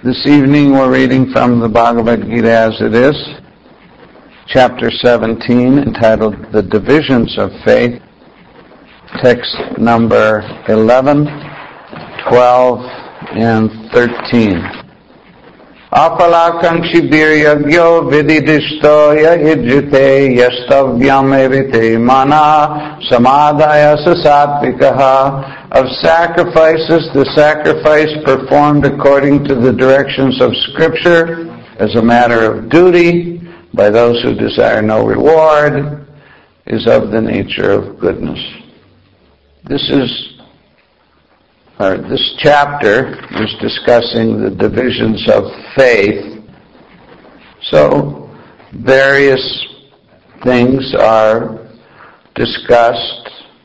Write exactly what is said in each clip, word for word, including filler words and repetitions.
This evening we're reading from the Bhagavad Gita as it is, chapter seventeen, entitled The Divisions of Faith, text number eleven, twelve, and thirteen. Apalakankshi biryagyo vididishtoya yajjute yastavyam evite mana samadaya sasatvikaha. Of sacrifices, the sacrifice performed according to the directions of Scripture as a matter of duty by those who desire no reward is of the nature of goodness. This is, or this chapter is discussing the divisions of faith. So, various things are discussed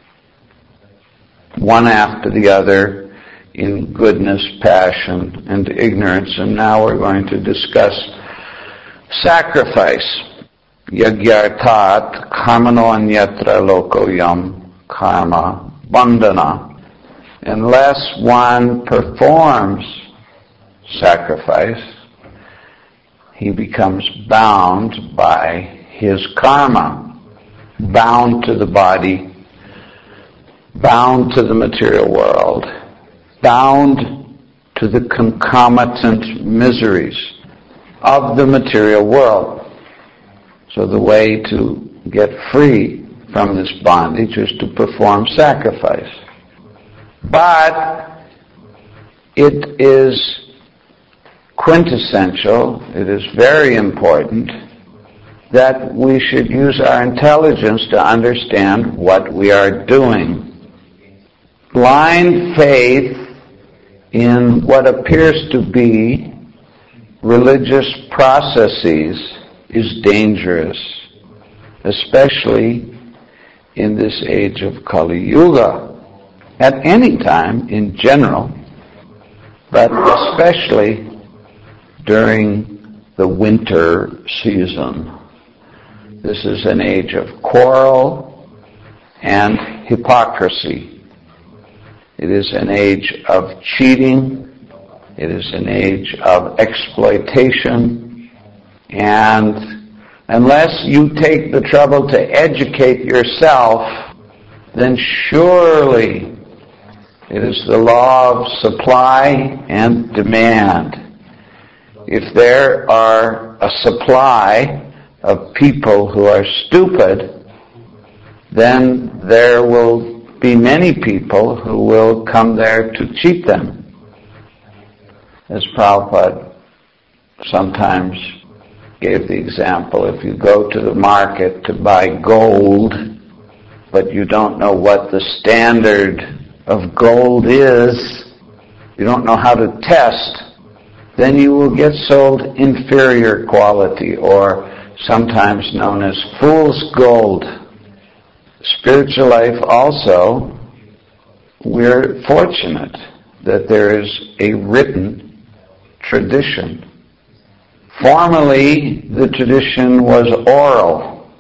one after the other in goodness, passion, and ignorance. And now we're going to discuss sacrifice. Yagyartat karmano anyatra lokoyam karma bandhana. Unless one performs sacrifice, he becomes bound by his karma, bound to the body, bound to the material world, bound to the concomitant miseries of the material world. So the way to get free from this bondage is to perform sacrifice. But it is quintessential, it is very important that we should use our intelligence to understand what we are doing. Blind faith in what appears to be religious processes is dangerous, especially in this age of Kali Yuga. At any time in general, but especially during the winter season. This is an age of quarrel and hypocrisy. It is an age of cheating. It is an age of exploitation. And unless you take the trouble to educate yourself, then surely it is the law of supply and demand. If there are a supply of people who are stupid, then there will be many people who will come there to cheat them. As Prabhupada sometimes gave the example, if you go to the market to buy gold, but you don't know what the standard of gold is, you don't know how to test, then you will get sold inferior quality, or sometimes known as fool's gold. Spiritual life also, we're fortunate that there is a written tradition. Formerly, the tradition was oral,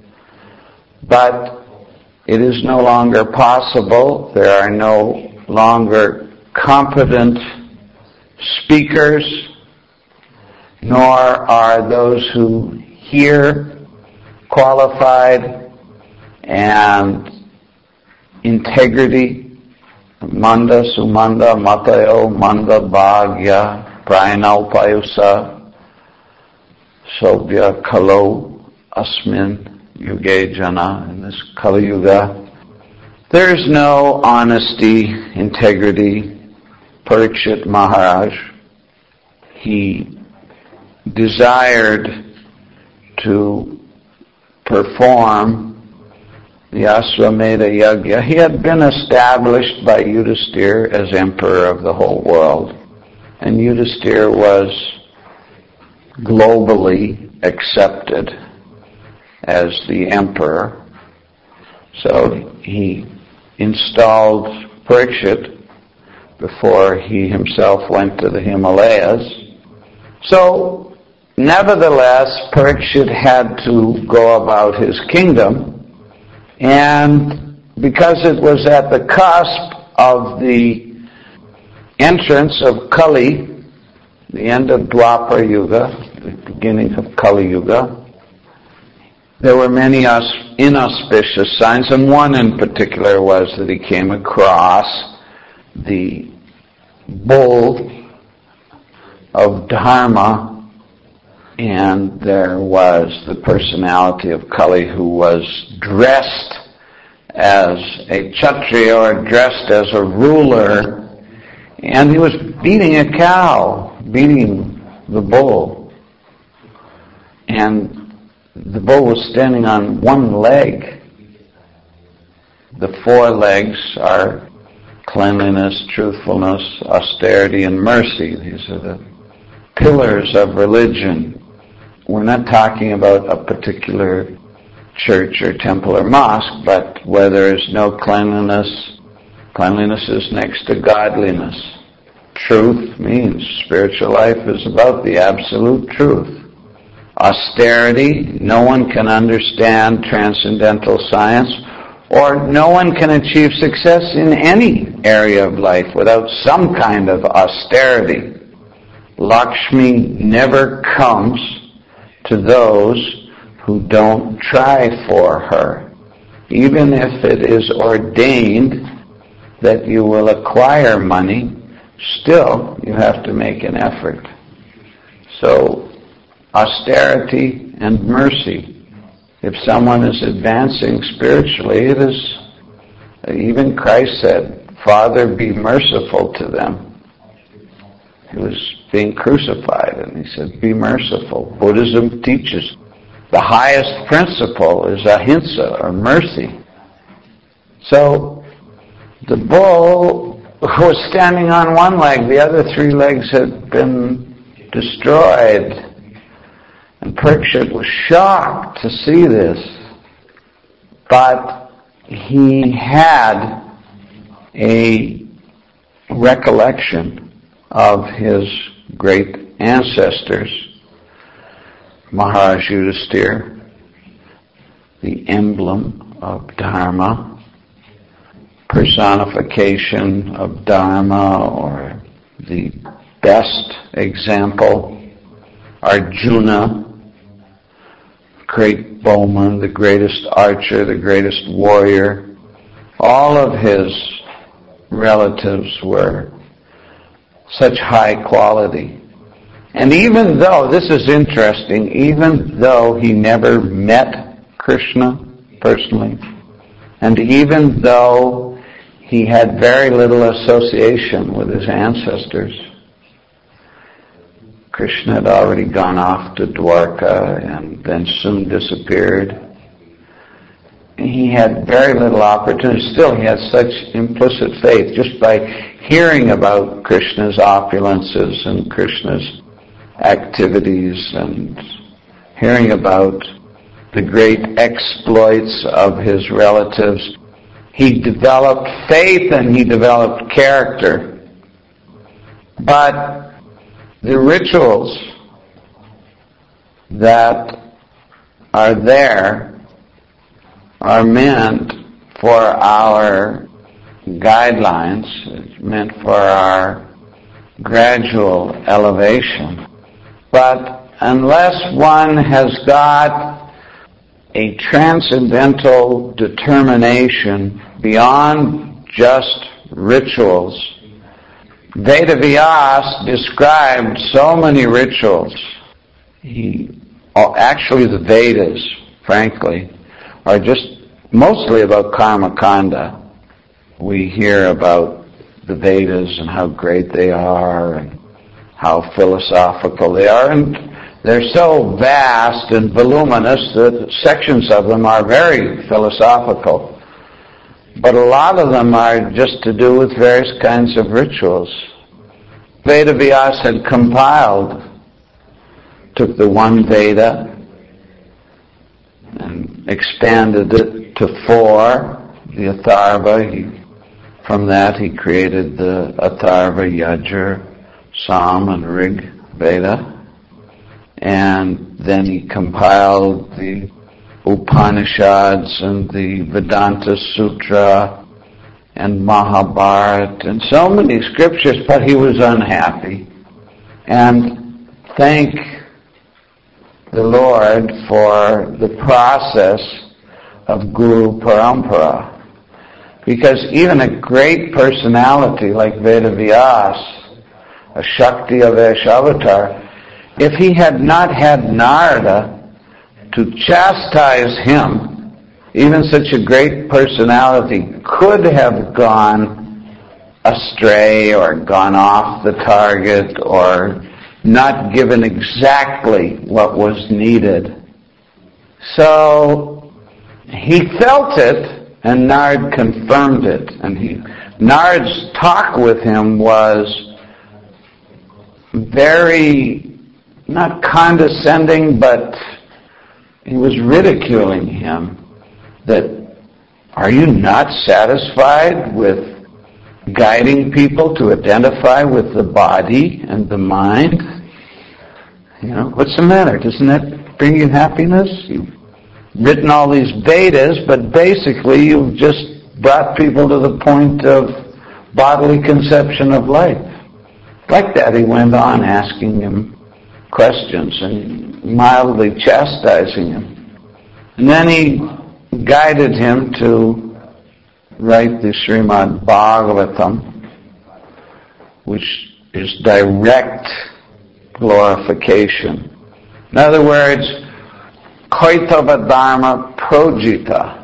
but it is no longer possible. There are no longer competent speakers, nor are those who hear qualified, and integrity. Manda sumanda matayo manda bhagya prayana upayusa sobhya kalo asmin yuge jana. In this Kali Yuga, there is no honesty, integrity. Parikshit Maharaj, he desired to perform the Aswamedha Yajna. He had been established by Yudhisthira as emperor of the whole world. And Yudhisthira was globally accepted as the emperor. So he installed Parikshit before he himself went to the Himalayas. So, nevertheless, Parikshit had to go about his kingdom. And because it was at the cusp of the entrance of Kali, the end of Dwapara Yuga, the beginning of Kali Yuga, there were many inauspicious signs, and one in particular was that he came across the bull of Dharma, and there was the personality of Kali who was dressed as a Kshatriya or dressed as a ruler, and he was beating a cow, beating the bull. And the bull was standing on one leg. The four legs are cleanliness, truthfulness, austerity, and mercy. These are the pillars of religion. We're not talking about a particular church or temple or mosque, but where there is no cleanliness, cleanliness is next to godliness. Truth means spiritual life is about the absolute truth. Austerity, no one can understand transcendental science, or no one can achieve success in any area of life without some kind of austerity. Lakshmi never comes to those who don't try for her. Even if it is ordained that you will acquire money, still you have to make an effort. So, austerity and mercy. If someone is advancing spiritually, it is, even Christ said, Father, be merciful to them. He was being crucified, and he said, be merciful. Buddhism teaches the highest principle is ahimsa, or mercy. So, the bull was standing on one leg, the other three legs had been destroyed. And Parikshit was shocked to see this. But he had a recollection of his great ancestors, Maharaj Yudhisthira, the emblem of Dharma, personification of Dharma, or the best example, Arjuna, great bowman, the greatest archer, the greatest warrior. All of his relatives were such high quality. And even though, this is interesting, even though he never met Krishna personally, and even though he had very little association with his ancestors, Krishna had already gone off to Dwarka and then soon disappeared. He had very little opportunity. Still, he had such implicit faith just by hearing about Krishna's opulences and Krishna's activities and hearing about the great exploits of his relatives. He developed faith and he developed character. But the rituals that are there are meant for our guidelines, it's meant for our gradual elevation. But unless one has got a transcendental determination beyond just rituals, Vedavyas described so many rituals. He, actually the Vedas, frankly, are just mostly about karma kanda. We hear about the Vedas and how great they are and how philosophical they are, and they're so vast and voluminous that sections of them are very philosophical. But a lot of them are just to do with various kinds of rituals. Vedavyas had compiled, took the one Veda and expanded it to four, the Atharva. He, from that he created the Atharva, Yajur, Sam, and Rig Veda. And then he compiled the Upanishads and the Vedanta Sutra and Mahabharata and so many scriptures, but he was unhappy. and thank the Lord for the process of Guru Parampara. Because even a great personality like Vedavyas, a Shakti of Avatar, if he had not had Narada to chastise him, even such a great personality could have gone astray or gone off the target or not given exactly what was needed. So he felt it, and Nard confirmed it. And he, Nard's talk with him was very, not condescending, but he was ridiculing him. That, are you not satisfied with guiding people to identify with the body and the mind? You know, what's the matter? Doesn't that bring you happiness? You've written all these Vedas, but basically you've just brought people to the point of bodily conception of life. Like that, he went on asking him questions and mildly chastising him. And then he guided him to write the Srimad Bhagavatam, which is direct glorification. In other words, Kaitava Dharma Projita,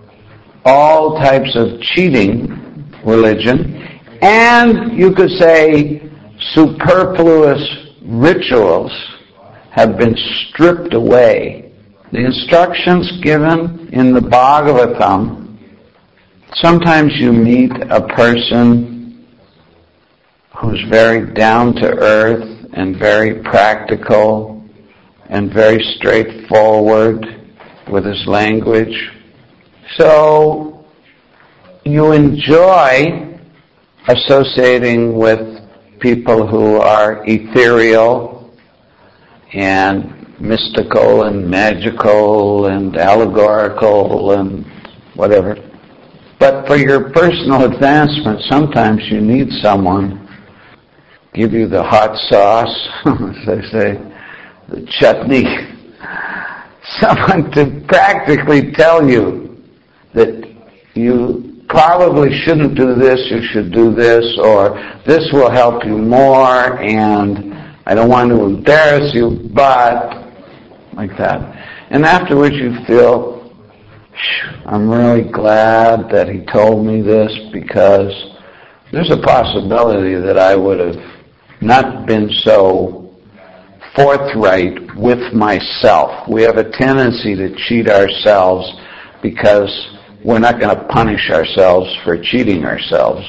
all types of cheating religion, and you could say superfluous rituals have been stripped away. The instructions given in the Bhagavatam, sometimes you meet a person who's very down to earth and very practical and very straightforward with his language. So you enjoy associating with people who are ethereal and mystical and magical and allegorical and whatever. But for your personal advancement, sometimes you need someone give you the hot sauce, as they say, the chutney, someone to practically tell you that you probably shouldn't do this, you should do this, or this will help you more, and I don't want to embarrass you, but, like that. And afterwards you feel, I'm really glad that he told me this, because there's a possibility that I would have not been so forthright with myself. We have a tendency to cheat ourselves because we're not going to punish ourselves for cheating ourselves.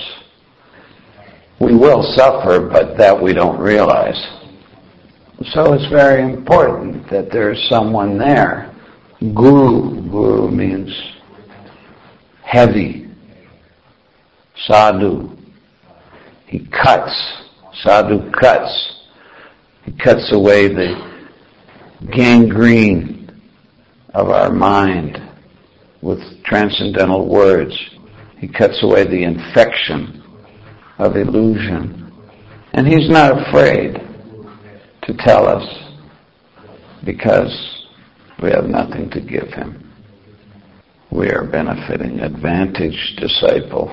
We will suffer, but that we don't realize. So it's very important that there's someone there. Guru, guru means heavy. Sadhu, he cuts. Sadhu cuts. He cuts away the gangrene of our mind with transcendental words. He cuts away the infection of illusion. And he's not afraid to tell us because we have nothing to give him. We are benefiting, advantaged disciple.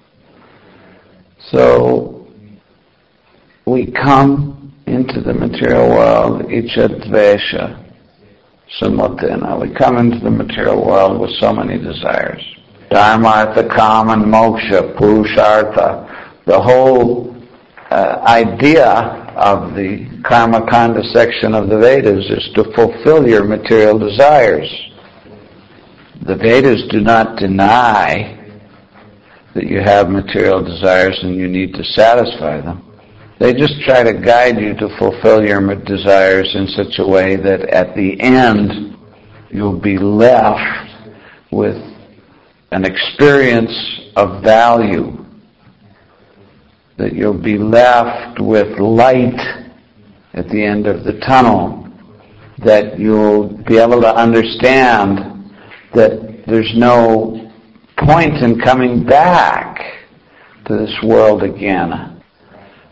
So we come into the material world, ichadvesha samutena. We come into the material world with so many desires. Dharma, artha, kama, and moksha, purushartha. The whole uh, idea of the Karma Kanda section of the Vedas is to fulfill your material desires. The Vedas do not deny that you have material desires and you need to satisfy them. They just try to guide you to fulfill your desires in such a way that at the end you'll be left with an experience of value, that you'll be left with light at the end of the tunnel, that you'll be able to understand that there's no point in coming back to this world again.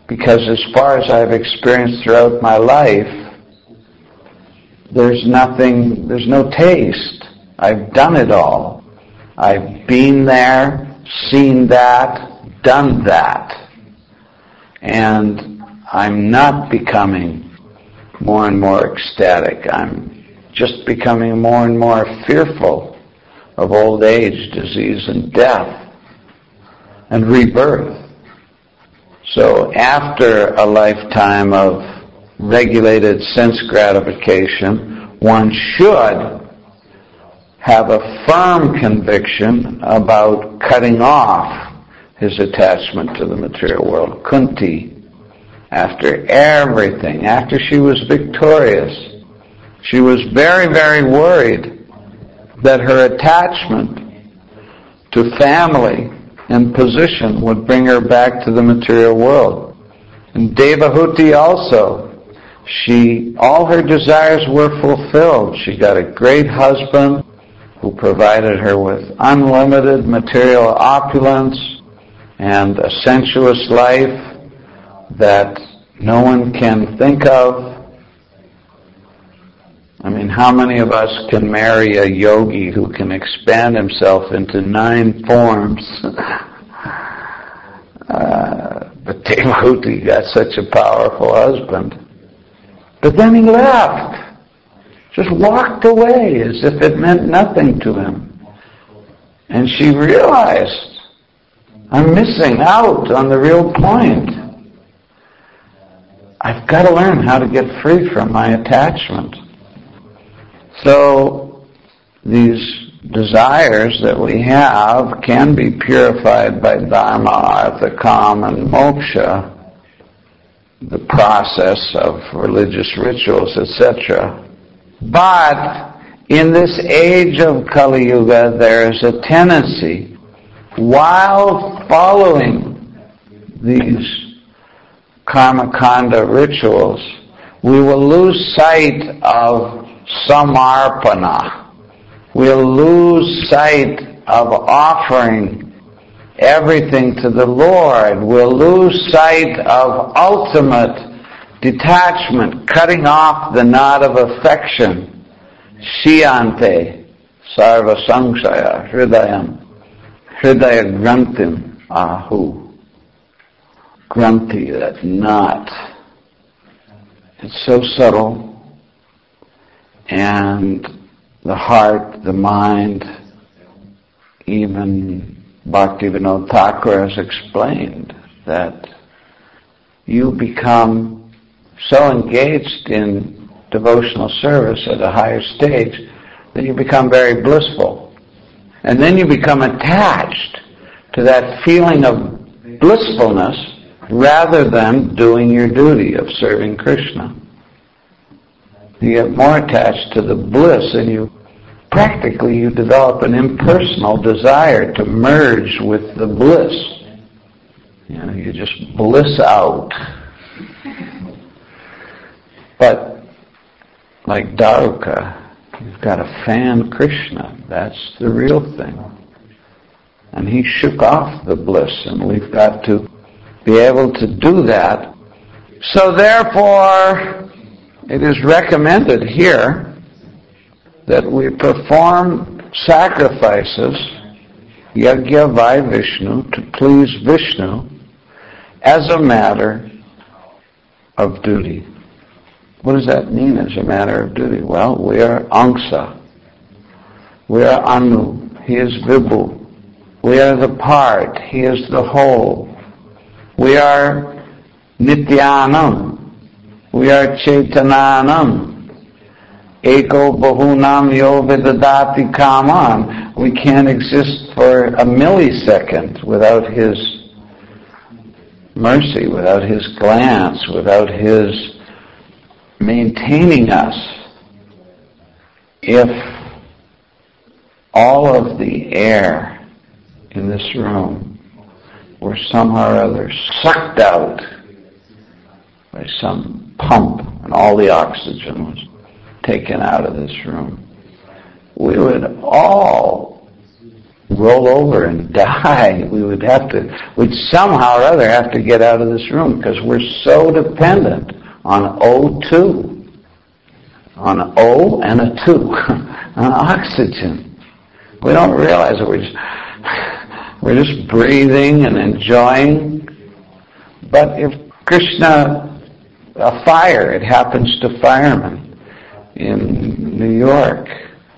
Because as far as I've experienced throughout my life, there's nothing, there's no taste. I've done it all. I've been there, seen that, done that. And I'm not becoming more and more ecstatic. I'm just becoming more and more fearful of old age, disease, and death, and rebirth. So after a lifetime of regulated sense gratification, one should have a firm conviction about cutting off his attachment to the material world. Kunti, after everything, after she was victorious, she was very, very worried that her attachment to family and position would bring her back to the material world. And Devahuti also, she, all her desires were fulfilled. She got a great husband who provided her with unlimited material opulence and a sensuous life that no one can think of. I mean, how many of us can marry a yogi who can expand himself into nine forms? uh, but Devahuti got such a powerful husband. But then he left. Just walked away as if it meant nothing to him. And she realized, I'm missing out on the real point. I've got to learn how to get free from my attachment. So these desires that we have can be purified by Dharma, Artha, Kama, and Moksha, the process of religious rituals, et cetera. But in this age of Kali Yuga, there is a tendency, while following these karmakanda rituals, we will lose sight of samarpana. We'll lose sight of offering everything to the Lord. We'll lose sight of ultimate detachment, cutting off the knot of affection. Shiyante sarva samsaya hridayam hridaya granthim ahu. Granthi, that knot. It's so subtle. And the heart, the mind, even Bhaktivinoda Thakur has explained that you become so engaged in devotional service at a higher stage that you become very blissful. And then you become attached to that feeling of blissfulness rather than doing your duty of serving Krishna. You get more attached to the bliss, and you practically you develop an impersonal desire to merge with the bliss. You know, you just bliss out. But like Daruka, you've got to fan Krishna. That's the real thing. And he shook off the bliss, and we've got to be able to do that. So therefore, it is recommended here that we perform sacrifices, yajna vai Vishnu, to please Vishnu, as a matter of duty. What does that mean, as a matter of duty? Well, we are Angsa. We are Anu. He is Vibhu. We are the part. He is the whole. We are Nityanam. We are Chaitananam. Eko bahunam yo vidadati kaman. We can't exist for a millisecond without his mercy, without his glance, without his maintaining us. If all of the air in this room were somehow or other sucked out by some pump and all the oxygen was taken out of this room, we would all roll over and die. We would have to, we'd somehow or other have to get out of this room because we're so dependent on O two, on O and a two, on oxygen. We don't realize that we're just, we're just breathing and enjoying. But if Krishna, a fire, it happens to firemen in New York,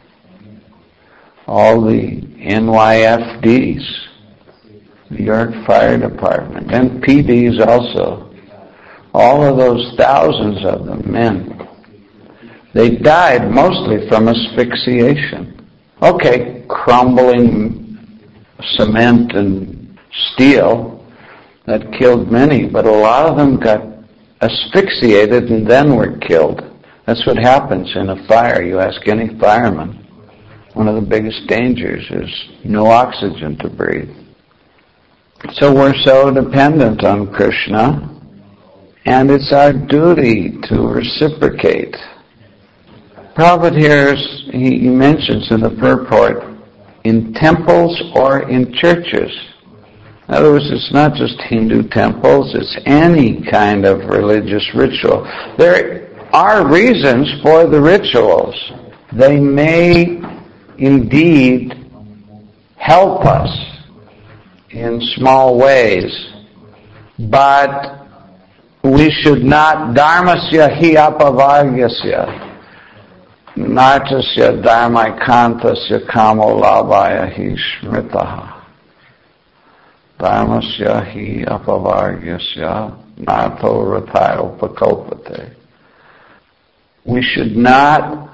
all the N Y F Ds, New York Fire Department, and P Ds also, all of those thousands of them, men, they died mostly from asphyxiation. Okay, crumbling cement and steel, that killed many, but a lot of them got asphyxiated and then were killed. That's what happens in a fire. You ask any fireman, one of the biggest dangers is no oxygen to breathe. So we're so dependent on Krishna, and it's our duty to reciprocate. Prabhupada here, he mentions in the purport, in temples or in churches. In other words, it's not just Hindu temples, it's any kind of religious ritual. There are reasons for the rituals. They may indeed help us in small ways, but we should not dharmasya hi apavagyasya nartasya dharmaikantasya kamo labhaya hi smritaha. Dharmasya hi apavagyasya narto ratayo pakopate. We should not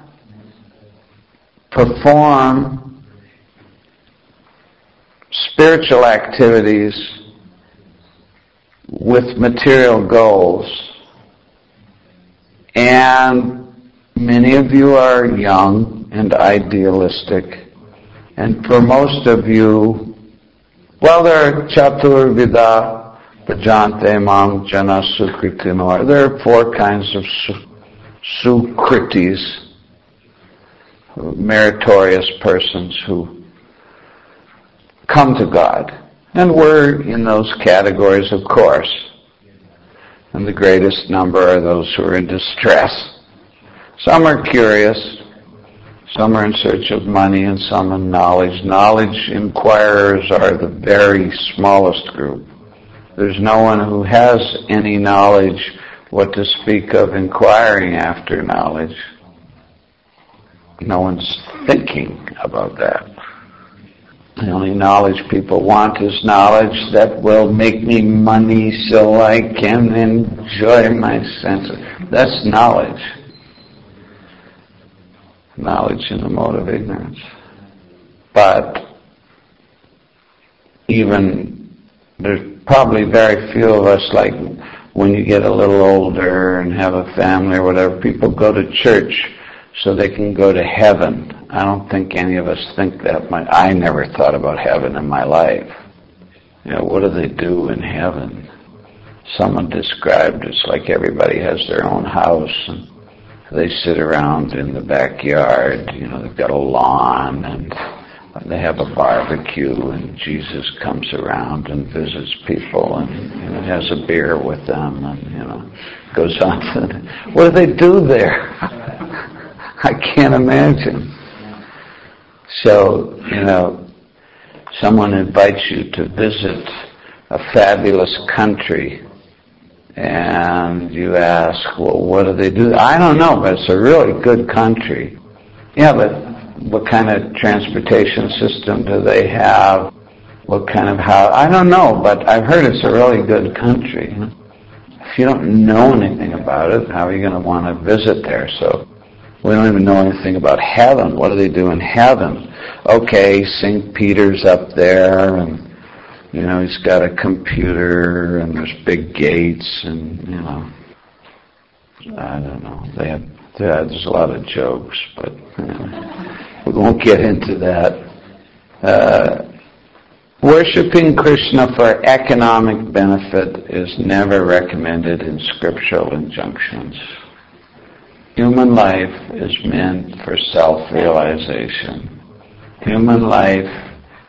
perform spiritual activities with material goals. And many of you are young and idealistic, and for most of you, well, there are chaturvida bhajante mam jana sukritinor. There are four kinds of su- sukritis, meritorious persons who come to God. And we're in those categories, of course. And the greatest number are those who are in distress. Some are curious, some are in search of money, and some in knowledge. Knowledge inquirers are the very smallest group. There's no one who has any knowledge, what to speak of inquiring after knowledge. No one's thinking about that. The only knowledge people want is knowledge that will make me money so I can enjoy my senses. That's knowledge. Knowledge in the mode of ignorance. But even, there's probably very few of us, like when you get a little older and have a family or whatever, people go to church so they can go to heaven. I don't think any of us think that. My, I never thought about heaven in my life. You know, what do they do in heaven? Someone described it's like everybody has their own house and they sit around in the backyard. You know, they've got a lawn and they have a barbecue, and Jesus comes around and visits people and, you know, has a beer with them, and, you know, goes on to, what do they do there? I can't imagine. So, you know, someone invites you to visit a fabulous country, and you ask, well, what do they do? I don't know, but it's a really good country. Yeah, but what kind of transportation system do they have? What kind of house? I don't know, but I've heard it's a really good country. If you don't know anything about it, how are you going to want to visit there? So we don't even know anything about heaven. What do they do in heaven? Okay, Saint Peter's up there, and, you know, he's got a computer, and there's big gates, and, you know, I don't know. They have, yeah, there's a lot of jokes, but you know, we won't get into that. Uh, worshipping Krishna for economic benefit is never recommended in scriptural injunctions. Human life is meant for self-realization. Human life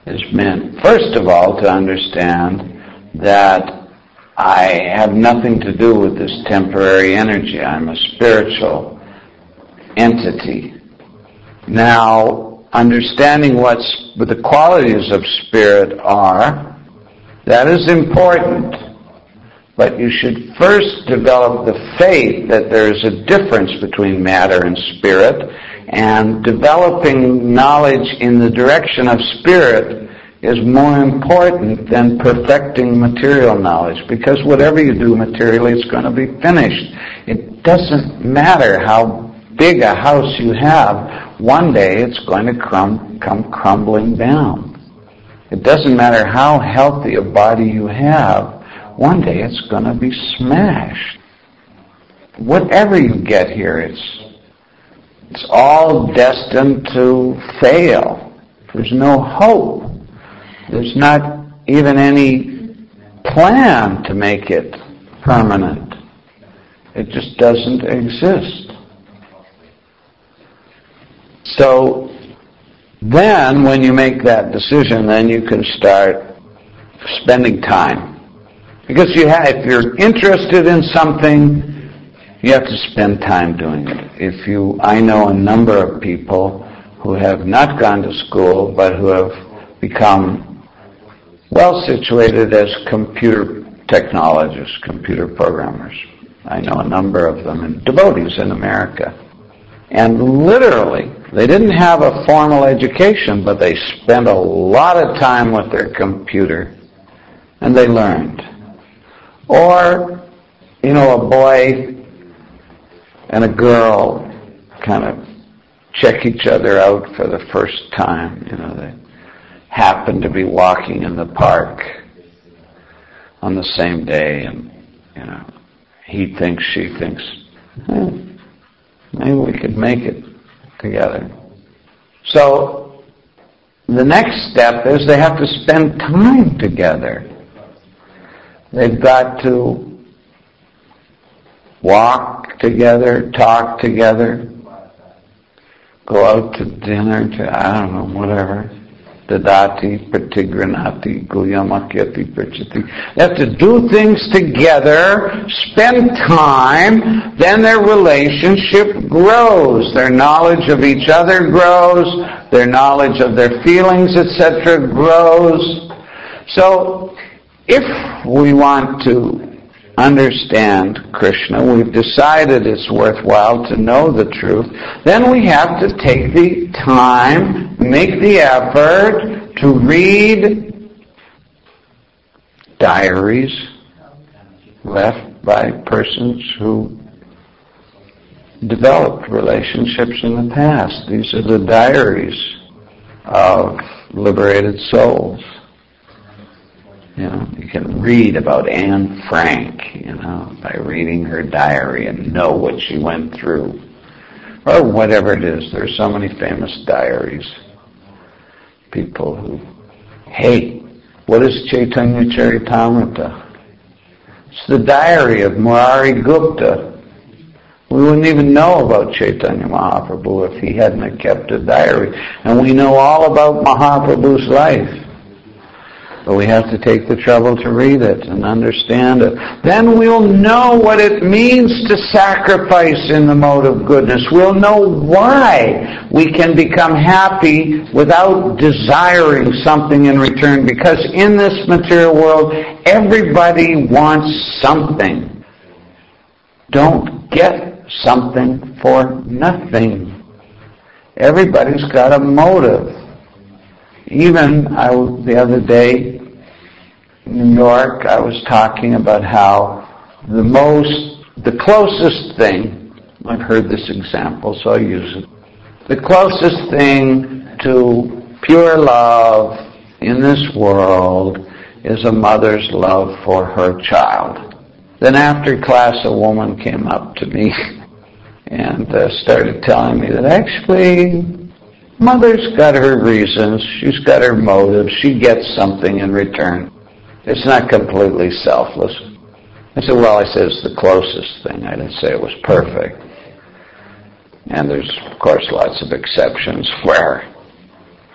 is meant, first of all, to understand that I have nothing to do with this temporary energy. I'm a spiritual entity. Now, understanding what's, what the qualities of spirit are, that is important. But you should first develop the faith that there's a difference between matter and spirit, and developing knowledge in the direction of spirit is more important than perfecting material knowledge, because whatever you do materially is going to be finished. It doesn't matter how big a house you have, one day it's going to crum- come crumbling down. It doesn't matter how healthy a body you have, one day it's going to be smashed. Whatever you get here, it's it's all destined to fail. There's no hope. There's not even any plan to make it permanent. It just doesn't exist. So then when you make that decision, then you can start spending time. Because you have, if you're interested in something, you have to spend time doing it. If you, I know a number of people who have not gone to school, but who have become well situated as computer technologists, computer programmers. I know a number of them, and devotees in America. And literally, they didn't have a formal education, but they spent a lot of time with their computer, and they learned. Or, you know, a boy and a girl kind of check each other out for the first time. You know, they happen to be walking in the park on the same day, and, you know, he thinks, she thinks, eh, maybe we could make it together. So, the next step is they have to spend time together. They've got to walk together, talk together, go out to dinner, to, I don't know, whatever. Dadati, pratigranati, guyamakyati, prachati. They have to do things together, spend time, then their relationship grows. Their knowledge of each other grows, their knowledge of their feelings, et cetera grows. So, if we want to understand Krishna, we've decided it's worthwhile to know the truth, then we have to take the time, make the effort to read diaries left by persons who developed relationships in the past. These are the diaries of liberated souls. You know, you can read about Anne Frank, you know, by reading her diary and know what she went through. Or whatever it is. There's so many famous diaries. People who, hey, what is Chaitanya Charitamrita? It's the diary of Murari Gupta. We wouldn't even know about Chaitanya Mahaprabhu if he hadn't kept a diary. And we know all about Mahaprabhu's life. But we have to take the trouble to read it and understand it. Then we'll know what it means to sacrifice in the mode of goodness. We'll know why we can become happy without desiring something in return. Because in this material world, everybody wants something. Don't get something for nothing. Everybody's got a motive. Even I, the other day in New York, I was talking about how the most, the closest thing, I've heard this example, so I'll use it. The closest thing to pure love in this world is a mother's love for her child. Then after class, a woman came up to me and uh, started telling me that actually, Mother's got her reasons, she's got her motives, she gets something in return. It's not completely selfless. I said, well, I said it's the closest thing. I didn't say it was perfect. And there's, of course, lots of exceptions where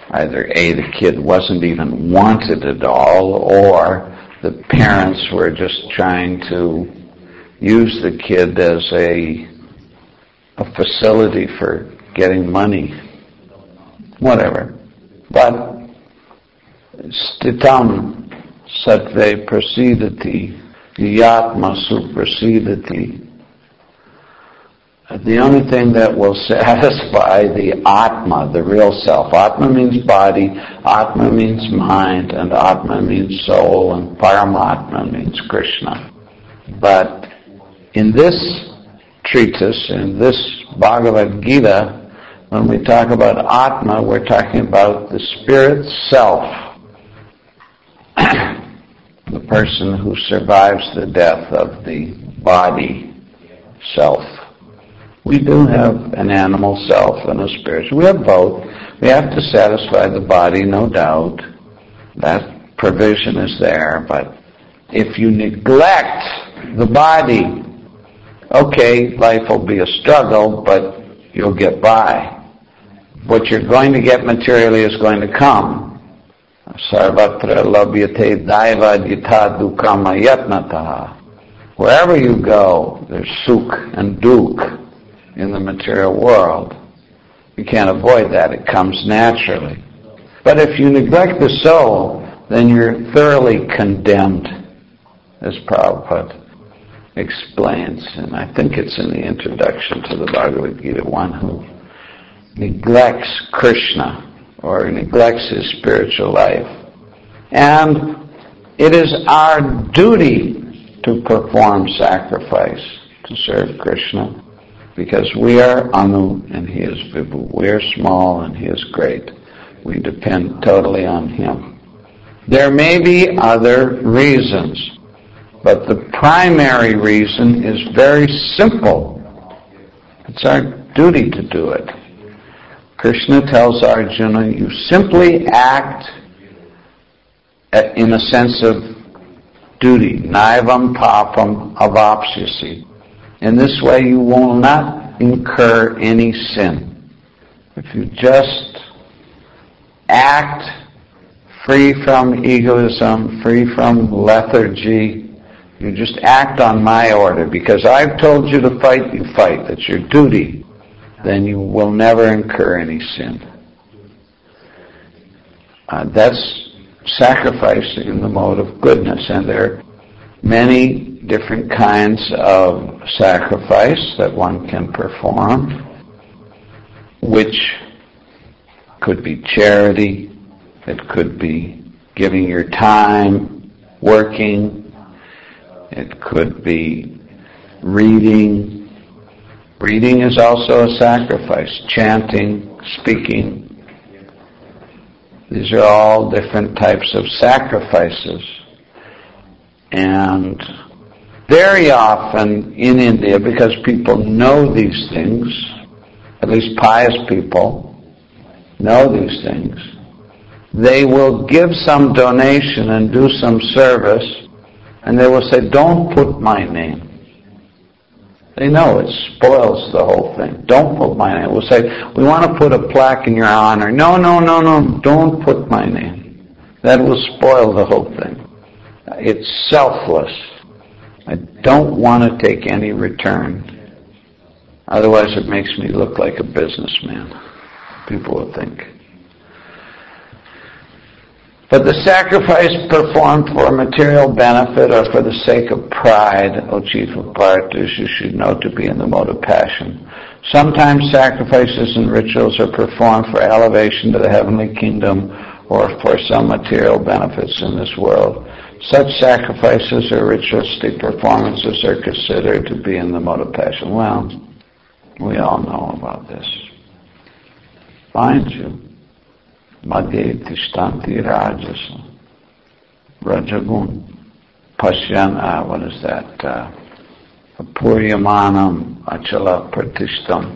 either A, the kid wasn't even wanted at all, or the parents were just trying to use the kid as a, a facility for getting money. Whatever. But stitam sattve prasidati, yatma suprasidati. The only thing that will satisfy the Atma, the real self. Atma means body, Atma means mind, and Atma means soul, and Paramatma means Krishna. But in this treatise, in this Bhagavad Gita, when we talk about Atma, we're talking about the spirit self, the person who survives the death of the body self. We do have an animal self and a spiritual. We have both. We have to satisfy the body, no doubt. That provision is there. But if you neglect the body, okay, life will be a struggle, but you'll get by. What you're going to get materially is going to come. Sarvatra labhyate daiva dita dukama yatnataha. Wherever you go, there's sukh and dukh in the material world. You can't avoid that. It comes naturally. But if you neglect the soul, then you're thoroughly condemned, as Prabhupada explains. And I think it's in the introduction to the Bhagavad Gita, one who neglects Krishna or neglects his spiritual life. And it is our duty to perform sacrifice to serve Krishna, because we are Anu and he is Vibhu. We are small and he is great. We depend totally on him. There may be other reasons, but the primary reason is very simple. It's our duty to do it. Krishna tells Arjuna, you simply act in a sense of duty. Naivam papam avapsyasi. In this way you will not incur any sin. If you just act free from egoism, free from lethargy, you just act on my order. Because I've told you to fight, you fight. That's your duty. Then you will never incur any sin. Uh, that's sacrificing in the mode of goodness. And there are many different kinds of sacrifice that one can perform, which could be charity, it could be giving your time, working, it could be reading. Reading is also a sacrifice, chanting, speaking. These are all different types of sacrifices. And very often in India, because people know these things, at least pious people know these things, they will give some donation and do some service, and they will say, don't put my name. They know it spoils the whole thing. Don't put my name. We'll say, we want to put a plaque in your honor. No, no, no, no, don't put my name. That will spoil the whole thing. It's selfless. I don't want to take any return. Otherwise it makes me look like a businessman, people will think. But the sacrifice performed for material benefit or for the sake of pride, O chief of Bhartas, you should know to be in the mode of passion. Sometimes sacrifices and rituals are performed for elevation to the heavenly kingdom or for some material benefits in this world. Such sacrifices or ritualistic performances are considered to be in the mode of passion. Well, we all know about this. Mind you, Madhye Tishtanti Rajasa, Rajagun, Pashyan, uh, what is that? Uh, Puryamanam Achala Pratishtam,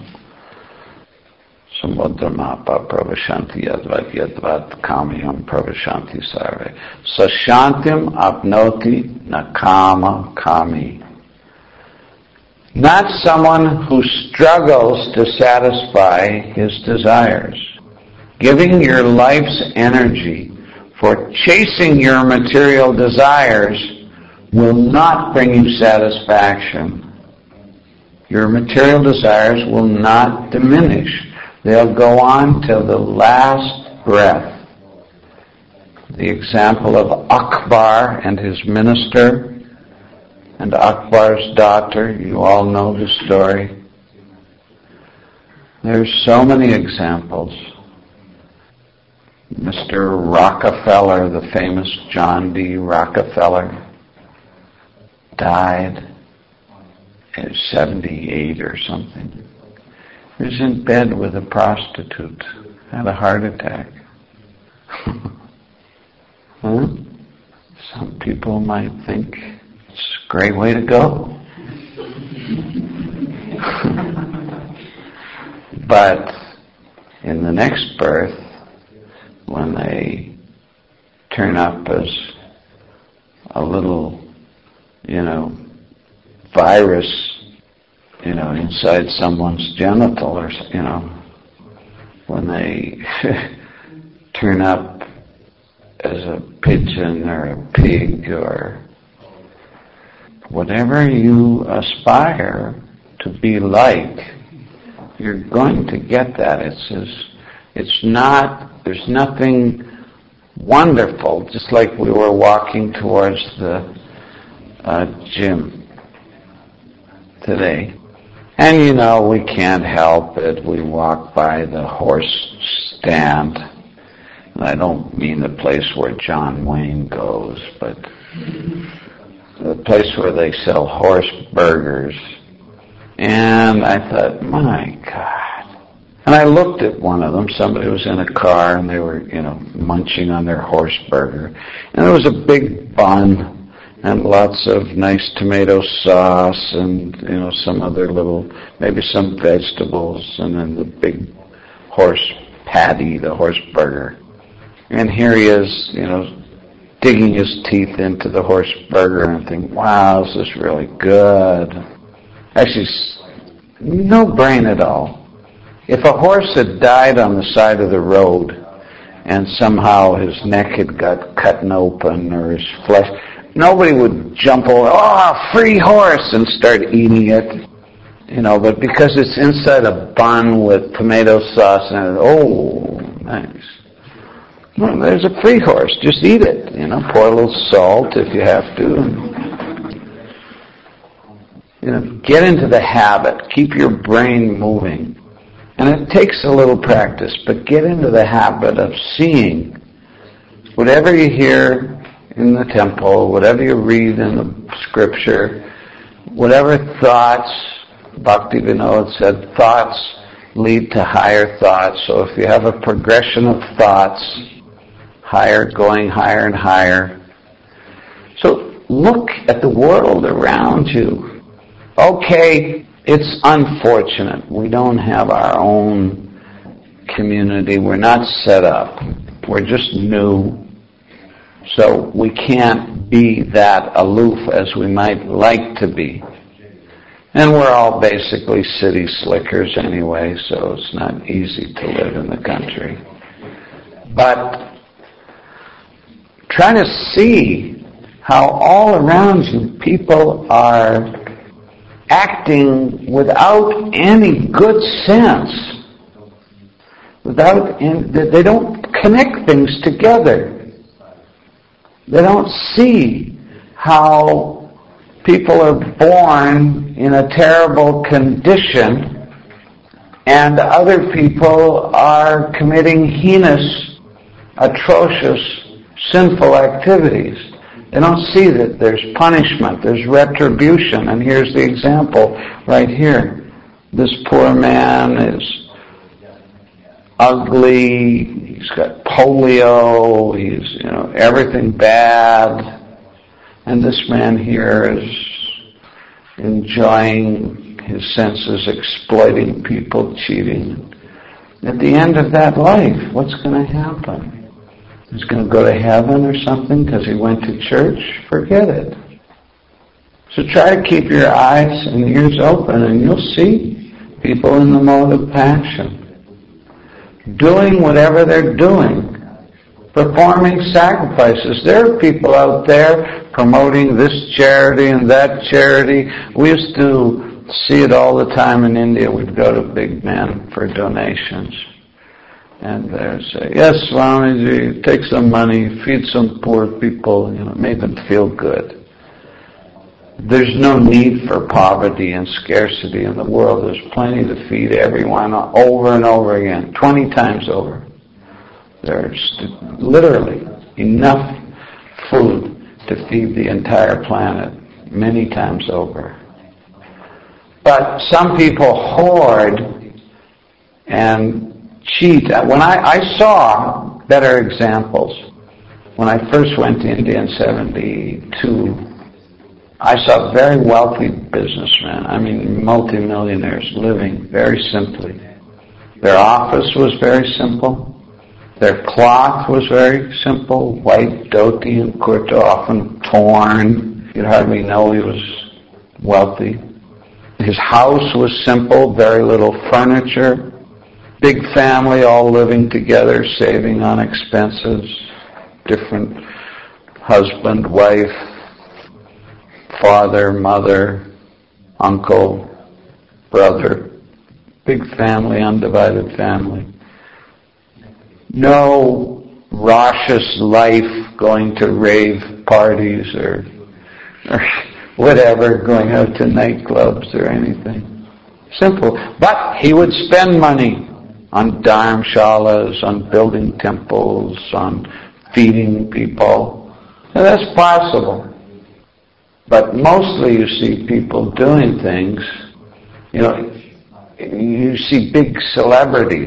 Samudramapa Pravashanti Yadvat Yadvat Kamyam Pravashanti Sarve. Sashantim Apnoti Nakama Kami. Not someone who struggles to satisfy his desires. giving your life's energy for chasing your material desires will not bring you satisfaction. Your material desires will not diminish. They'll go on till the last breath. The example of Akbar and his minister and Akbar's daughter, you all know the story. There's so many examples. Mister Rockefeller, the famous John D. Rockefeller, died at seventy-eight or something. He was in bed with a prostitute, had a heart attack. Huh? Some people might think it's a great way to go. But in the next birth, when they turn up as a little, you know, virus, you know, inside someone's genital, or, you know, when they turn up as a pigeon or a pig or whatever you aspire to be like, you're going to get that. It's just, it's not, there's nothing wonderful, just like we were walking towards the uh, gym today. And you know, we can't help it. We walk by the horse stand. And I don't mean the place where John Wayne goes, but the place where they sell horse burgers. And I thought, my God. And I looked at one of them. Somebody was in a car and they were, you know, munching on their horse burger. And there was a big bun and lots of nice tomato sauce and, you know, some other little, maybe some vegetables, and then the big horse patty, the horse burger. And here he is, you know, digging his teeth into the horse burger, and I think, wow, this is really good. Actually, no brain at all. If a horse had died on the side of the road and somehow his neck had got cut open or his flesh, nobody would jump over, oh, free horse, and start eating it. You know, but because it's inside a bun with tomato sauce and, oh, nice. Well, there's a free horse. Just eat it. You know, pour a little salt if you have to. And, you know, get into the habit. Keep your brain moving. And it takes a little practice, but get into the habit of seeing whatever you hear in the temple, whatever you read in the scripture, whatever thoughts, Bhaktivinoda said, thoughts lead to higher thoughts. So if you have a progression of thoughts, higher, going higher and higher. So look at the world around you. Okay, it's unfortunate. We don't have our own community. We're not set up. We're just new. So we can't be that aloof as we might like to be. And we're all basically city slickers anyway, so it's not easy to live in the country. But try to see how all around you people are acting without any good sense. Without, they don't connect things together. They don't see how people are born in a terrible condition and other people are committing heinous, atrocious, sinful activities. They don't see that there's punishment, there's retribution. And here's the example right here. This poor man is ugly, he's got polio, he's, you know, everything bad. And this man here is enjoying his senses, exploiting people, cheating. At the end of that life, what's going to happen? He's going to go to heaven or something because he went to church? Forget it. So try to keep your eyes and ears open and you'll see people in the mode of passion. doing whatever they're doing, performing sacrifices. There are people out there promoting this charity and that charity. We used to see it all the time in India. We'd go to big men for donations. And they'd say, yes, Swamiji, take some money, feed some poor people, you know, make them feel good. There's no need for poverty and scarcity in the world. There's plenty to feed everyone over and over again, twenty times over. There's literally enough food to feed the entire planet many times over. But some people hoard and cheat. When I, I saw better examples, when I first went to India in seventy-two, I saw very wealthy businessmen, I mean multimillionaires, living very simply. Their office was very simple. Their cloth was very simple, white dhoti and kurta, often torn. You'd hardly know he was wealthy. His house was simple, very little furniture. Big family, all living together, saving on expenses. Different husband, wife, father, mother, uncle, brother. Big family, undivided family. No raucous life, going to rave parties or, or whatever, going out to nightclubs or anything. Simple. But he would spend money on dharamshalas, on building temples, on feeding people. And that's possible. But mostly you see people doing things, you know, you see big celebrities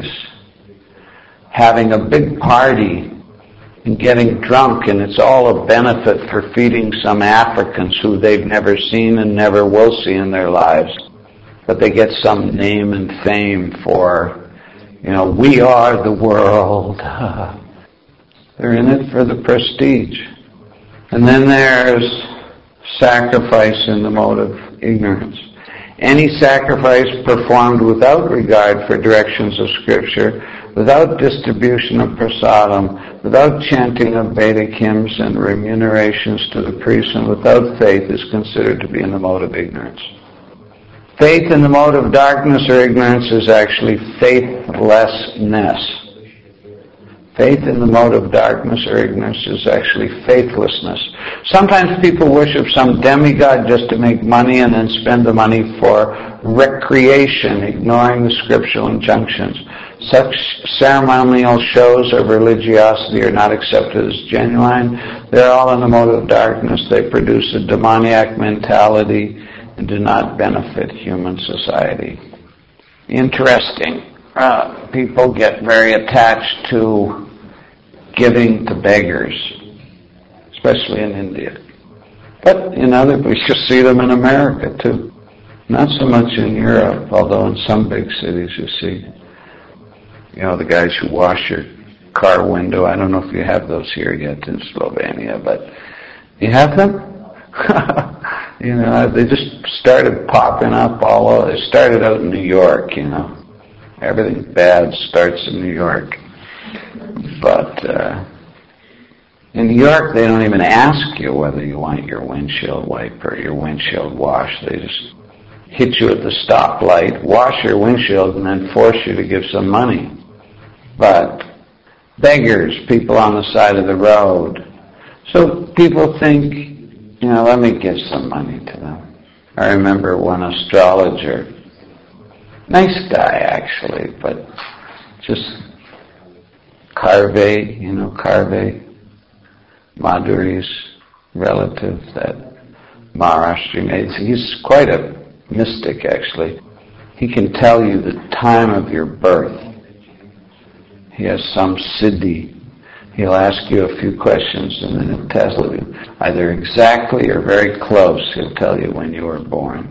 having a big party and getting drunk, and it's all a benefit for feeding some Africans who they've never seen and never will see in their lives. But they get some name and fame for, you know, we are the world. They're in it for the prestige. And then there's sacrifice in the mode of ignorance. Any sacrifice performed without regard for directions of Scripture, without distribution of prasadam, without chanting of Vedic hymns and remunerations to the priests, and without faith is considered to be in the mode of ignorance. Faith in the mode of darkness or ignorance is actually faithlessness. Faith in the mode of darkness or ignorance is actually faithlessness. Sometimes people worship some demigod just to make money and then spend the money for recreation, ignoring the scriptural injunctions. Such ceremonial shows of religiosity are not accepted as genuine. They're all in the mode of darkness. They produce a demoniac mentality and do not benefit human society. Interesting. Uh, people get very attached to giving to beggars, especially in India. But in other places, you see them in America too. Not so much in Europe, although in some big cities you see, you know, the guys who wash your car window. I don't know if you have those here yet in Slovenia, but you have them? You know, they just started popping up all over. They started out in New York, you know. Everything bad starts in New York. But uh, in New York, they don't even ask you whether you want your windshield wiper or your windshield wash. They just hit you at the stoplight, wash your windshield, and then force you to give some money. But beggars, people on the side of the road. So people think, you know, let me give some money to them. I remember one astrologer, nice guy actually, but just Carve, you know, Carve, Madhuri's relative, that Maharashtra made. He's quite a mystic actually. He can tell you the time of your birth. He has some siddhi. He'll ask you a few questions and then he'll tell you either exactly or very close. He'll tell you when you were born.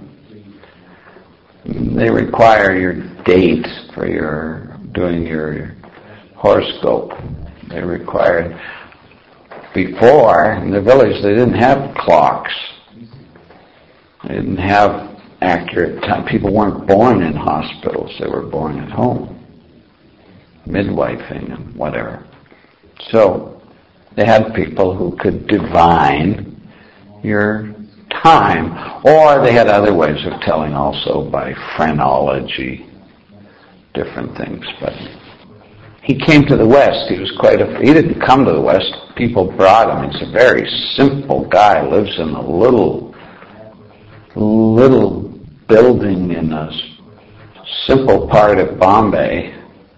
They require your date for your doing your horoscope. They required, before in the village they didn't have clocks. They didn't have accurate time. People weren't born in hospitals. They were born at home. midwifing and whatever. So they had people who could divine your time, or they had other ways of telling also by phrenology, different things. But he came to the West. He was quite a, he didn't come to the West. People brought him. He's a very simple guy, lives in a little, little building in a simple part of Bombay,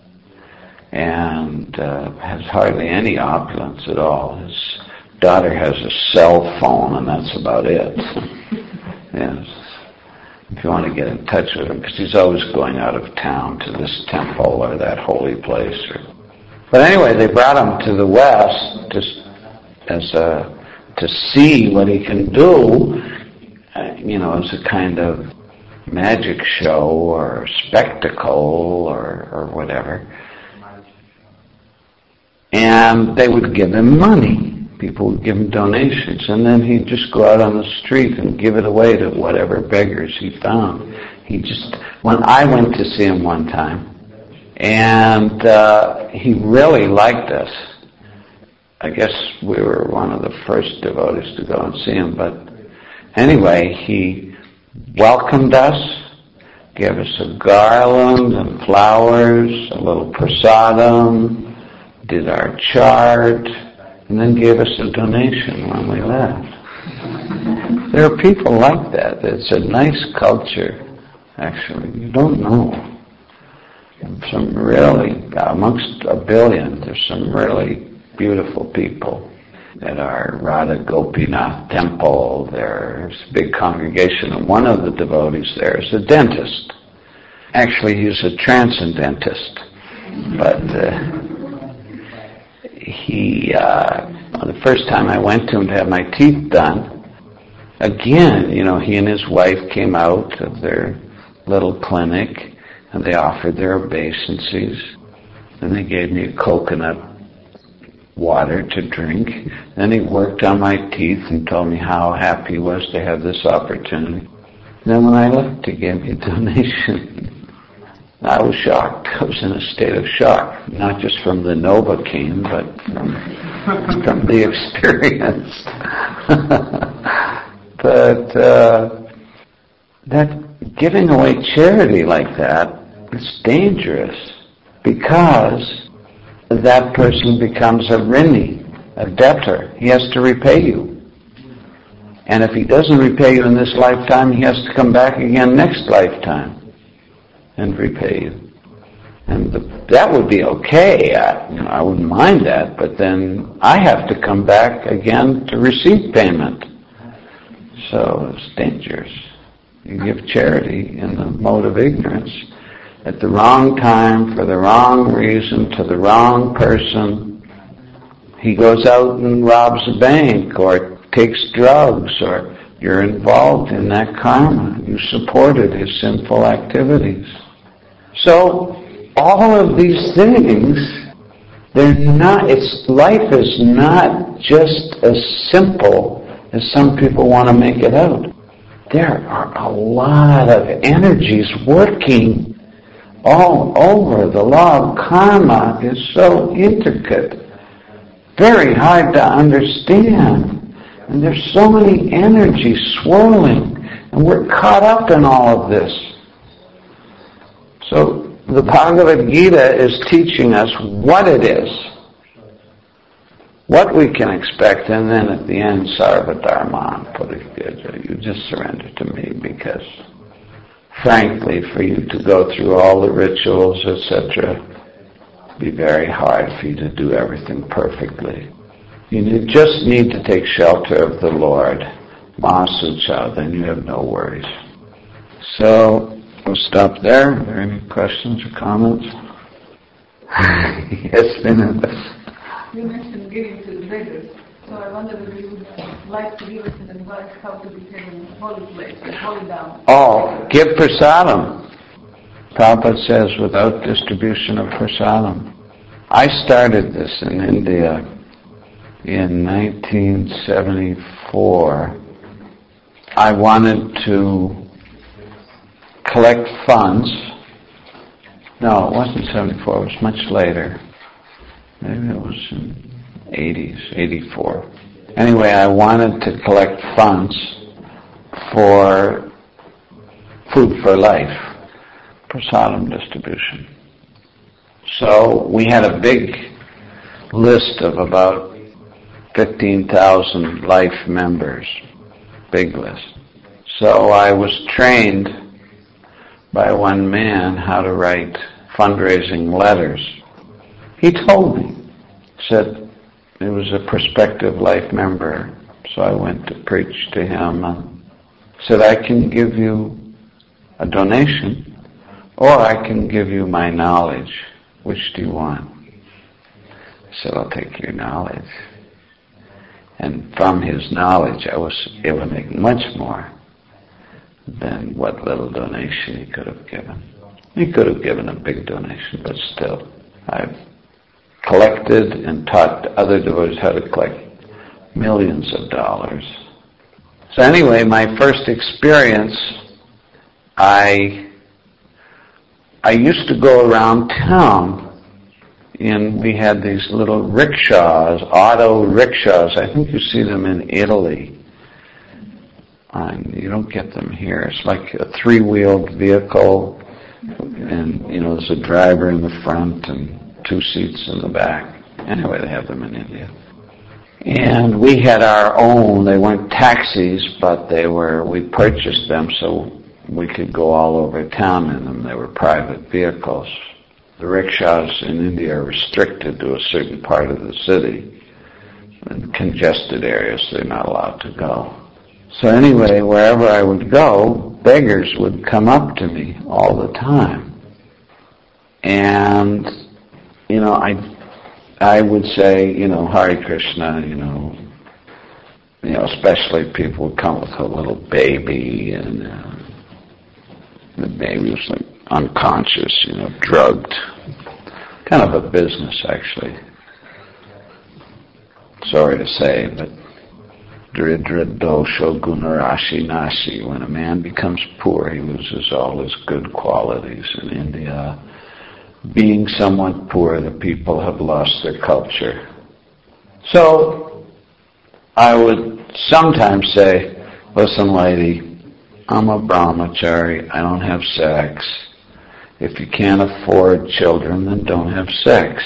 and uh, has hardly any opulence at all. His daughter has a cell phone, and that's about it. Yes. If you want to get in touch with him, because he's always going out of town to this temple or that holy place. Or, but anyway, they brought him to the West just as a, to see what he can do, uh, you know, as a kind of magic show or spectacle or, or whatever. And they would give him money. People would give him donations, and then he'd just go out on the street and give it away to whatever beggars he found. He just, when I went to see him one time, and uh, he really liked us. I guess we were one of the first devotees to go and see him, but anyway, he welcomed us, gave us a garland and flowers, a little prasadam, did our chart, and then gave us a donation when we left. There are people like that. It's a nice culture, actually. You don't know. Some really, amongst a billion, there's some really beautiful people at our Radha Gopinath temple. There's a big congregation, and one of the devotees there is a dentist. Actually, he's a transcendentist, but uh, he, uh, the first time I went to him to have my teeth done, again, you know, he and his wife came out of their little clinic, and they offered their obeisances, and they gave me a coconut water to drink. Then he worked on my teeth and told me how happy he was to have this opportunity. And then when I left, he gave me a donation. I was shocked. I was in a state of shock, not just from the Novocaine, but from, from the experience. But uh, that giving away charity like that is dangerous, because that person becomes a rini, a debtor. He has to repay you. And if he doesn't repay you in this lifetime, he has to come back again next lifetime and repay you. And the, that would be okay. I, you know, I wouldn't mind that, but then I have to come back again to receive payment. So it's dangerous. You give charity in the mode of ignorance at the wrong time, for the wrong reason, to the wrong person. He goes out and robs a bank or takes drugs, or you're involved in that karma. You supported his sinful activities. So all of these things, they're not, it's, life is not just as simple as some people want to make it out. There are a lot of energies working all over. The law of karma is so intricate, very hard to understand. And there's so many energies swirling, and we're caught up in all of this. So the Bhagavad Gita is teaching us what it is, what we can expect, and then at the end, Sarvadharman Parityajya, you just surrender to me, because frankly, for you to go through all the rituals, et cetera, it'd be very hard for you to do everything perfectly. You just need to take shelter of the Lord, Mahasucha, then you have no worries. So, we'll stop there. Are there any questions or comments? Yes, Vinod. You mentioned giving to the beggars, so I wonder if you would like to give us an advice how to behave in a holy place, a holy down. Oh, give prasadam. Prabhupada says, without distribution of prasadam. I started this in India in nineteen seventy-four. I wanted to collect funds No, it wasn't seventy-four, it was much later. Maybe it was in eighties, eighty-four. Anyway, I wanted to collect funds for Food for Life, prasadam distribution. So we had a big list of about fifteen thousand Life members, big list. So I was trained by one man how to write fundraising letters. He told me, said it was a prospective Life member, so I went to preach to him and said, I can give you a donation or I can give you my knowledge. Which do you want? I said, I'll take your knowledge. And from his knowledge I was able to make much more than what little donation he could have given. He could have given a big donation, but still, I've collected and taught other devotees how to collect millions of dollars. So anyway, my first experience, I I used to go around town, and we had these little rickshaws, auto rickshaws. I think you see them in Italy. And you don't get them here. It's like a three-wheeled vehicle, and you know there's a driver in the front and two seats in the back. Anyway, they have them in India. And we had our own. They weren't taxis, but they were. We purchased them so we could go all over town in them. They were private vehicles. The rickshaws in India are restricted to a certain part of the city. In congested areas, they're not allowed to go. So anyway, wherever I would go, beggars would come up to me all the time. And, you know, I I would say, you know, Hare Krishna, you know, you know, especially people would come with a little baby, and uh, the baby was like unconscious, you know, drugged. Kind of a business, actually. Sorry to say, but Dridra dosho gunarashi nasi. When a man becomes poor, he loses all his good qualities. In India, being somewhat poor, the people have lost their culture. So, I would sometimes say, listen lady, I'm a brahmachari, I don't have sex. If you can't afford children, then don't have sex.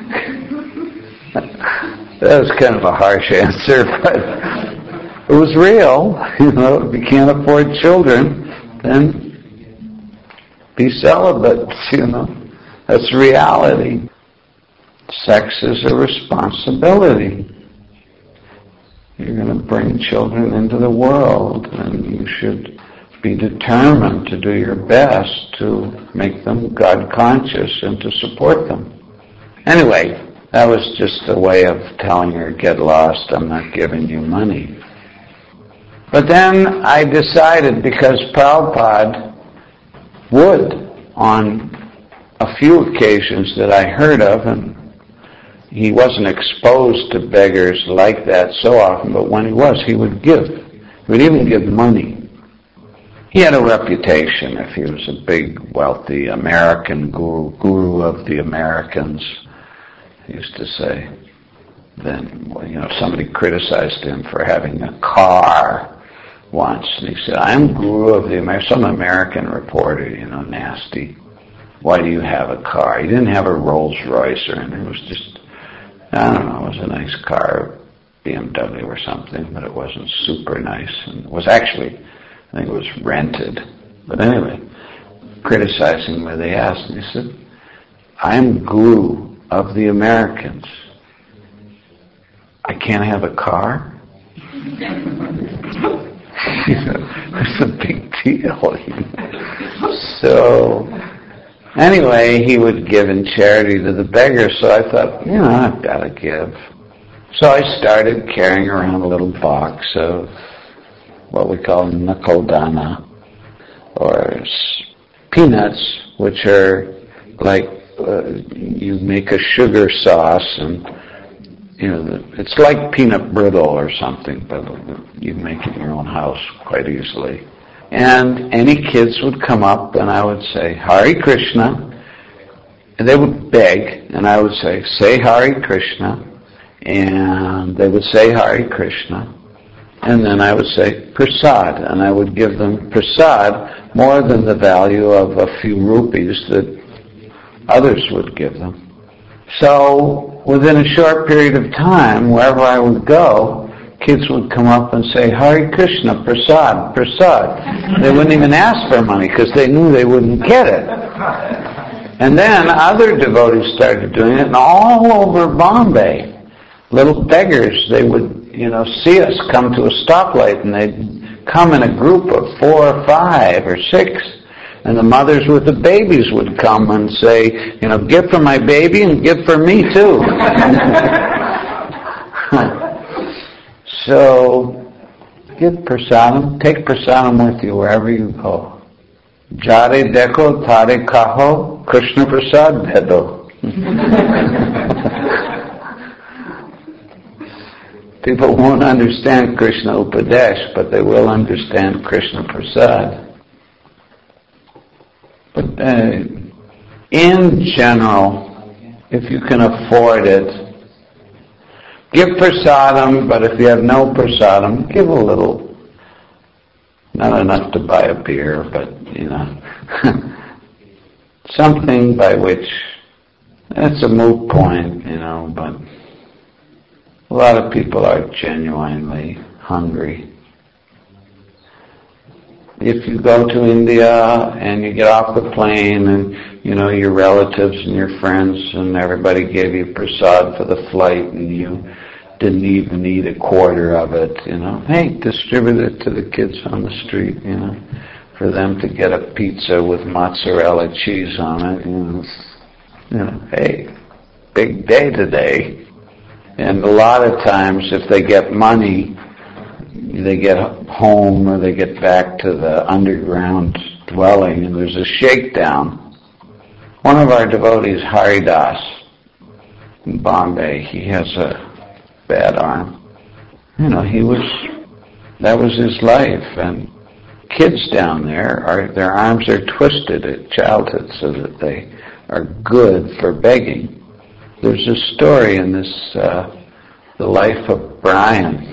That was kind of a harsh answer, but it was real. You know, if you can't afford children, then be celibate, you know. That's reality. Sex is a responsibility. You're going to bring children into the world, and you should be determined to do your best to make them God-conscious and to support them. Anyway, that was just a way of telling her, get lost, I'm not giving you money. But then I decided, because Prabhupada would, on a few occasions that I heard of, and he wasn't exposed to beggars like that so often, but when he was, he would give. He would even give money. He had a reputation if he was a big, wealthy American guru, guru of the Americans, he used to say. Then, you know, somebody criticized him for having a car once, and he said, I'm guru of the Americans. Some American reporter, you know, nasty. Why do you have a car? He didn't have a Rolls Royce or anything. It was just, I don't know, it was a nice car, B M W or something, but it wasn't super nice. And it was actually, I think it was rented. But anyway, criticizing me, they asked me, he said, I'm guru of the Americans. I can't have a car? You know, it's a big deal. You know? So, anyway, he would give in charity to the beggars, so I thought, you know, I've got to give. So I started carrying around a little box of what we call nakodana, or peanuts, which are like, uh, you make a sugar sauce, and, you know, it's like peanut brittle or something, but you make it in your own house quite easily. And any kids would come up, and I would say, Hare Krishna, and they would beg, and I would say, say Hare Krishna, and they would say Hare Krishna, and then I would say prasad, and I would give them prasad more than the value of a few rupees that others would give them. So within a short period of time, wherever I would go, kids would come up and say, Hare Krishna, prasad, prasad. They wouldn't even ask for money because they knew they wouldn't get it. And then other devotees started doing it, and all over Bombay, little beggars, they would, you know, see us come to a stoplight, and they'd come in a group of four or five or six, and the mothers with the babies would come and say, you know, give for my baby and give for me too. So, give prasadam, take prasadam with you wherever you go. Jare dekho tare kaho, Krishna prasad dedo. People won't understand Krishna Upadesh, but they will understand Krishna prasad. But uh, in general, if you can afford it, give prasadam, but if you have no prasadam, give a little. Not enough to buy a beer, but, you know, something by which, it's a moot point, you know, but a lot of people are genuinely hungry. If you go to India and you get off the plane and, you know, your relatives and your friends and everybody gave you prasad for the flight and you didn't even eat a quarter of it, you know, hey, distribute it to the kids on the street, you know, for them to get a pizza with mozzarella cheese on it, you know, you know, hey, big day today. And a lot of times if they get money, they get home or they get back to the underground dwelling and there's a shakedown. One of our devotees, Haridas, in Bombay, he has a bad arm. You know, he was, that was his life. And kids down there, are their arms are twisted at childhood so that they are good for begging. There's a story in this, uh, The Life of Brian.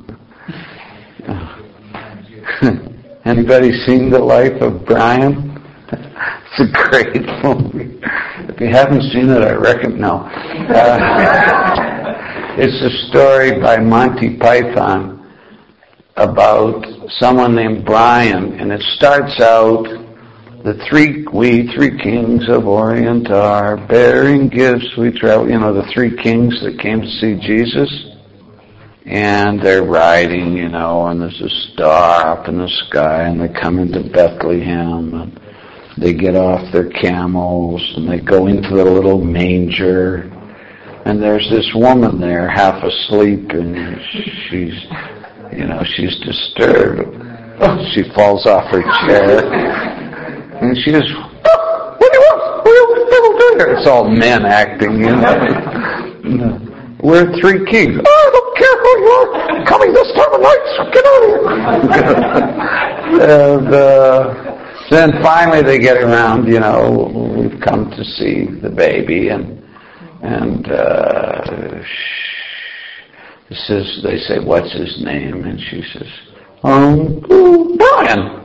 Anybody seen The Life of Brian? It's a great movie. If you haven't seen it, I reckon no. Uh, it's a story by Monty Python about someone named Brian, and it starts out, the three, we three kings of Orient are bearing gifts, we travel, you know, the three kings that came to see Jesus. And they're riding, you know, and there's a star up in the sky, and they come into Bethlehem, and they get off their camels, and they go into the little manger, and there's this woman there, half asleep, and she's, you know, she's disturbed. She falls off her chair, and she goes, oh, what do you want? What do you want? It's all men acting, you know. We're three kings. Oh, I don't care who you are. Coming this time of night, so get out of here. And uh, then finally they get around, you know, we've come to see the baby, and and uh, she says, they say, what's his name? And she says, um, oh, Brian.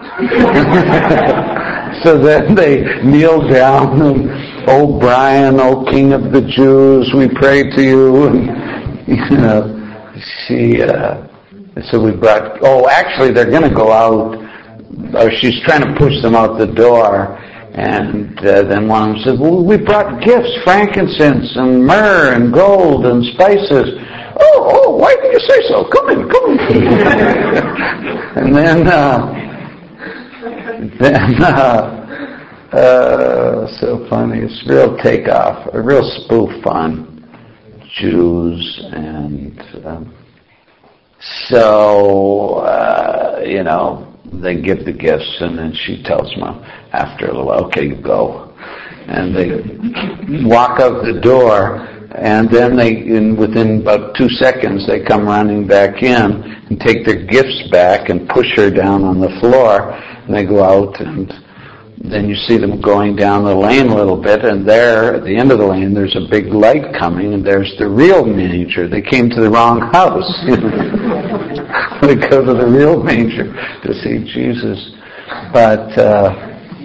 So then they kneel down and, oh Brian, oh King of the Jews, we pray to you. And, you know, she, uh, so we brought, oh actually they're going to go out, or she's trying to push them out the door. And uh, then one of them says, well, we brought gifts, frankincense and myrrh and gold and spices. Oh, oh, why did you say so? Come in, come in. And then, uh, then, uh, uh, so funny, it's real takeoff, a real spoof on Jews. And um, so, uh, you know, they give the gifts, and then she tells them after a little, okay, you go. And they walk out the door, and then they, in, within about two seconds, they come running back in and take their gifts back and push her down on the floor. And they go out, and then you see them going down the lane a little bit, and there, at the end of the lane, there's a big light coming, and there's the real manger. They came to the wrong house. They go to the real manger to see Jesus. But uh,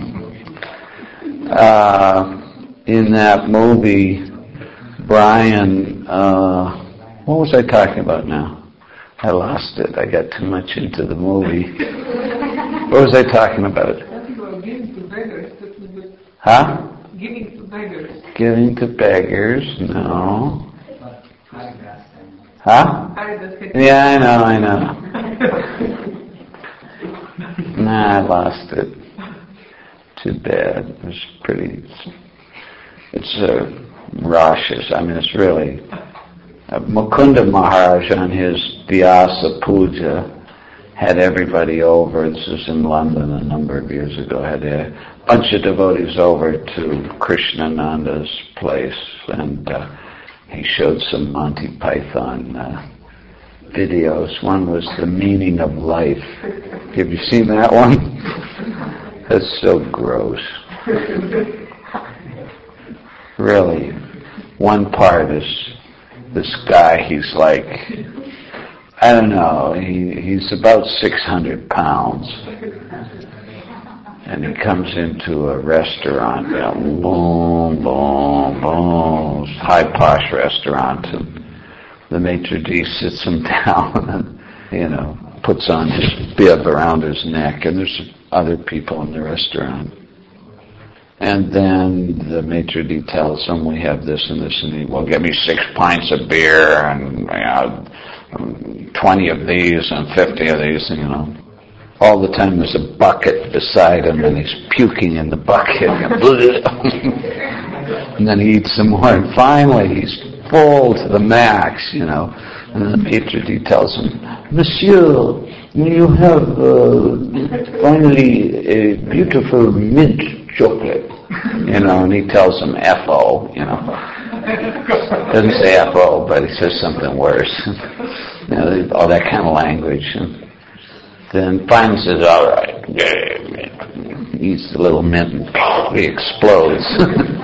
uh, in that movie, Brian, uh, what was I talking about now? I lost it. I got too much into the movie. What was I talking about? Giving to beggars. Huh? Giving to beggars. Giving to beggars, no. Huh? Yeah, I know, I know. Nah, I lost it. Too bad. It was pretty, it's uh, Rashis. I mean, it's really, uh, Mukunda Maharaj on his Vyasa Puja had everybody over. This was in London a number of years ago. Had a bunch of devotees over to Krishnananda's place, and uh, he showed some Monty Python uh, videos. One was The Meaning of Life. Have you seen that one? That's so gross. Really. One part is this guy, he's like, I don't know, he, he's about six hundred pounds. And he comes into a restaurant, you know, boom, boom, boom, high posh restaurant, and the maitre d' sits him down and, you know, puts on his bib around his neck, and there's other people in the restaurant. And then the maitre d' tells him, we have this and this, and he, well, give me six pints of beer, and, you know, twenty of these and fifty of these, you know. All the time there's a bucket beside him, and he's puking in the bucket. And then he eats some more, and finally he's full to the max, you know. And then the maitre d' tells him, Monsieur, you have uh, finally a beautiful mint chocolate, you know. And he tells him F O, you know. Doesn't say F O, but he says something worse. You know, all that kind of language. And then finally says, all right, he eats the little mint and he explodes.